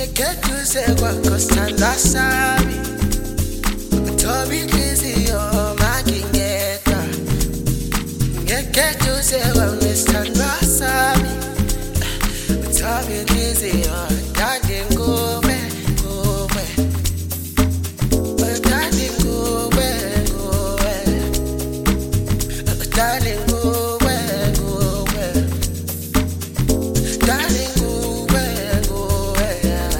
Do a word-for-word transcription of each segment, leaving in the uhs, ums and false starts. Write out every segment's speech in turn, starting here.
Ngekeduze kwakho sithandwa sami, uthoba inhliziyo makingedwa. Ngekeduze kwami sithandwa sami, uthoba inhliziyo dade ngube ngube, dade ngube ngube, dade ngube ngube, dade ngube ngube.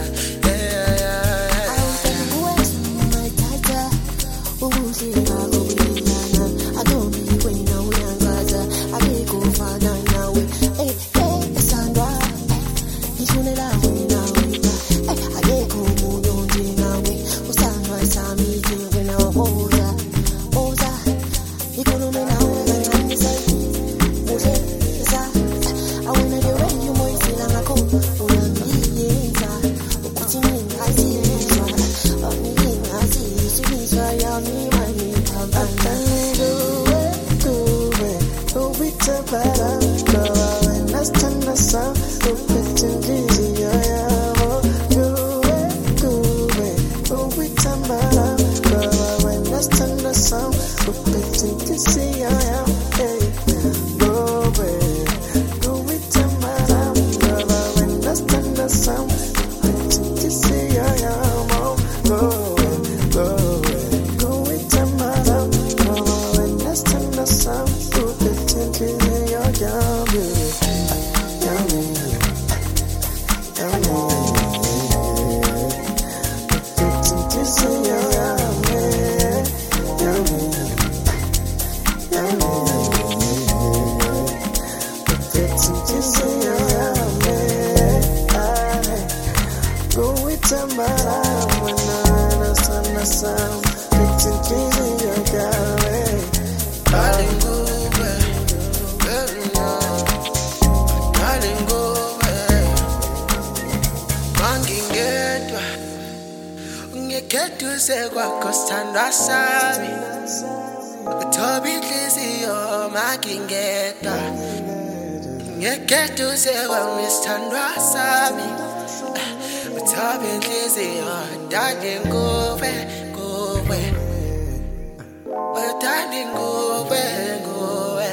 Ngekeduze kwakho sithandwa sami, uthoba inhliziyo makingedwa. Ngekeduze kwami sithandwa sami, uthoba inhliziyo dade ngube ngube, dade ngube ngube,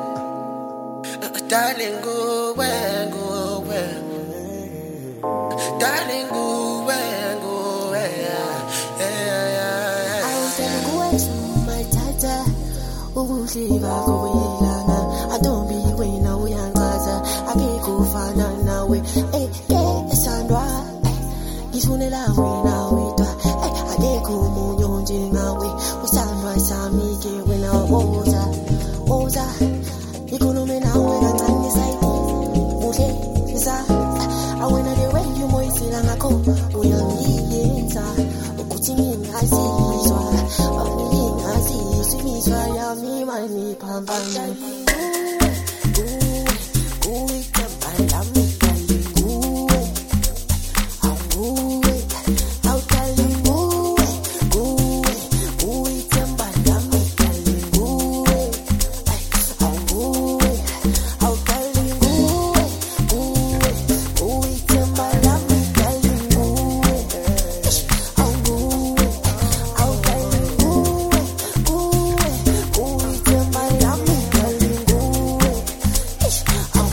dade ngube ngube, dade ngube ngube. Ukuhlika kobuyelana adombi wena uyangaza akekufana nawe eh eh esandwa ngifunela wena wedwa eh akekho umunye njengawe usandwa sami ke wena oza oza ikhulume nawe kancane sayithi muhle za awena the way you moyisila ngakho uyangiyenza ukuthi ngingazizwa ngingazizwa yami mani phambana.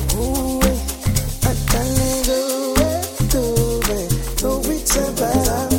Better